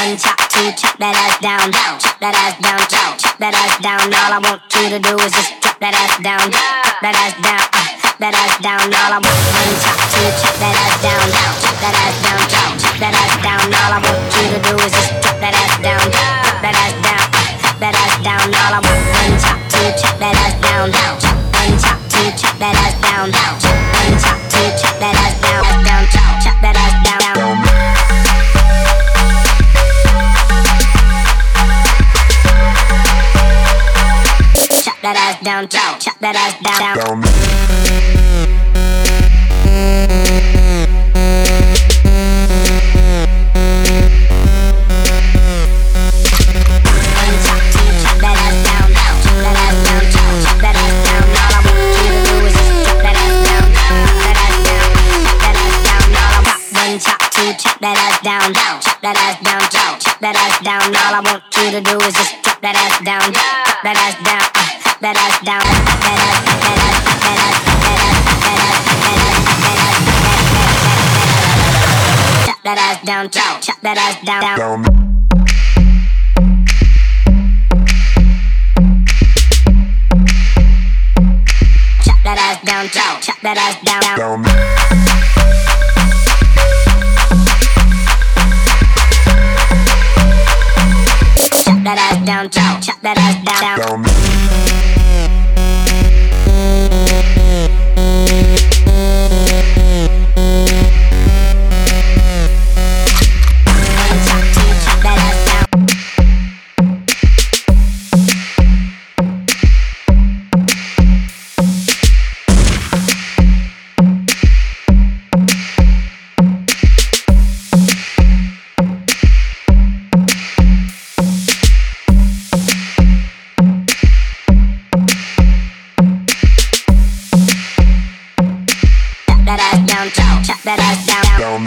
One chop, two chop that ass down, chop that ass down, chop that ass down. All I want you to do is just drop that ass down, drop that ass down, that ass down. All I want. One chop, two chop that ass down, chop that ass down, chop that ass down. All I want you to do is just drop that ass down, drop that ass down, that ass down. All I want. One chop, two chop that ass down, one chop, two chop that ass down, one chop, two chop that ass down, chop that ass down. Chop that ass down, chop that ass down. Chop that ass down, chop that ass down, chop that ass down. All I want you to do is just drop that ass down, drop that ass down, that ass down, that ass, that ass, that ass, chop that ass down, chop that ass down. Chop that ass down, chop that ass down. Chop that ass down, chop that ass down. Chop that ass down, chop that ass down.